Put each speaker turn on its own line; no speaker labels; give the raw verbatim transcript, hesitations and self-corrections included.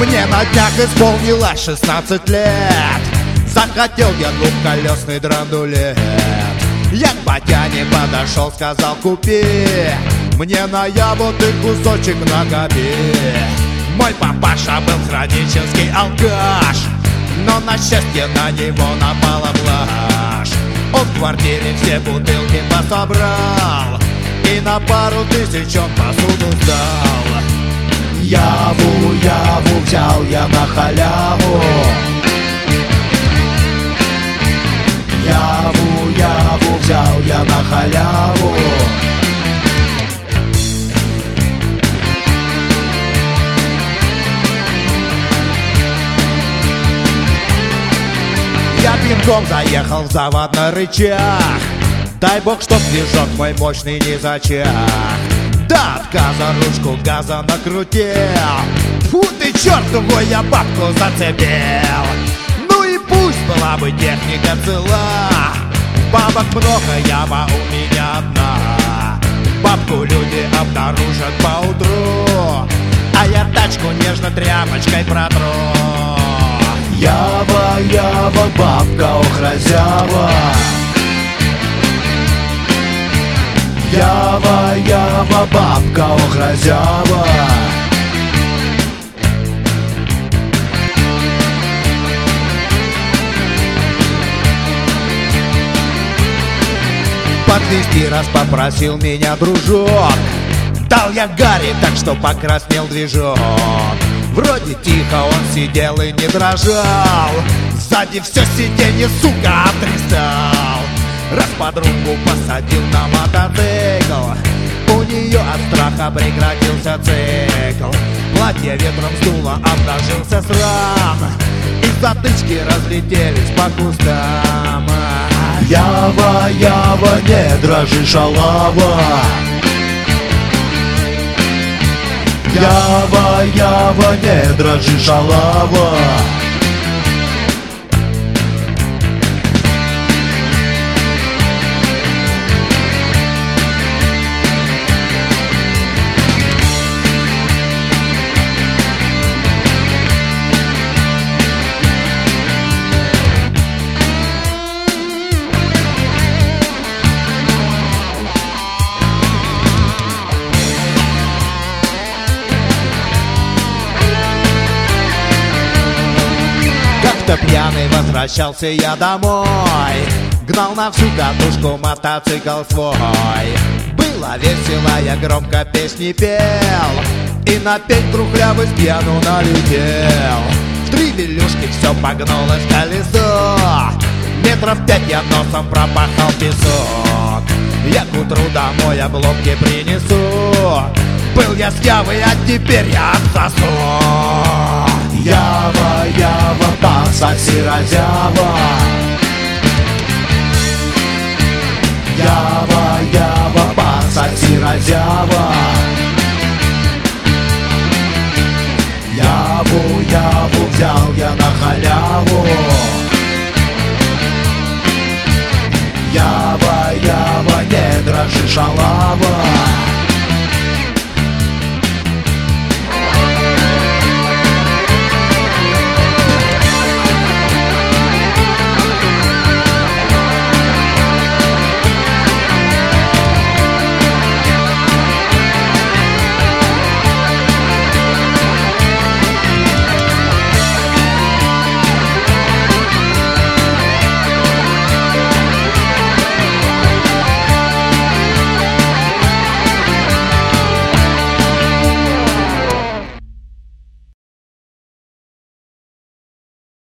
Мне на днях исполнилось шестнадцать лет. Захотел я двухколесный драндулет. Я к батяне подошел, сказал: купи мне на яботы кусочек на гоби. Мой папаша был хронический алкаш, но на счастье на него напала блажь. Он в квартире все бутылки пособрал, и на пару тысяч он посуду сдал. Яву, яву взял я на халяву. Яву, яву взял я на халяву. Я пинком заехал в завод на рычаг. Дай бог, чтоб движок мой мощный не зачах. До отказа ручку газа накрутил. Фу ты, чертовой, я бабку зацепил. Ну и пусть была бы техника цела. Бабок много, ява у меня одна. Бабку люди обнаружат поутру, а я тачку нежно тряпочкой протру. Ява, ява, бабка, ох, разява. Ява, ява, бабка, ох, разява. Подвезти раз попросил меня дружок. Дал я Гарри, так что покраснел движок. Вроде тихо он сидел и не дрожал. Сзади все сиденье, сука, обтрясал. Раз подругу посадил на мотоцикл, у нее от страха прекратился цикл. Платье ветром сдуло, обнажился срам, и затычки разлетелись по кустам. Ява, ява, не дрожи, шалава. Ява, ява, не дрожи, шалава. Как-то пьяный возвращался я домой, гнал на всю катушку мотоцикл свой. Было весело, я громко песни пел, и на пень трухлявый с пьяну налетел. В три велюшки все погнулось колесо, метров пять я носом пропахал песок. Я к утру домой обломки принесу, был я с Явой, а теперь я отсосу. Ява, ява, пососи, разява. Ява, ява, пососи, разява.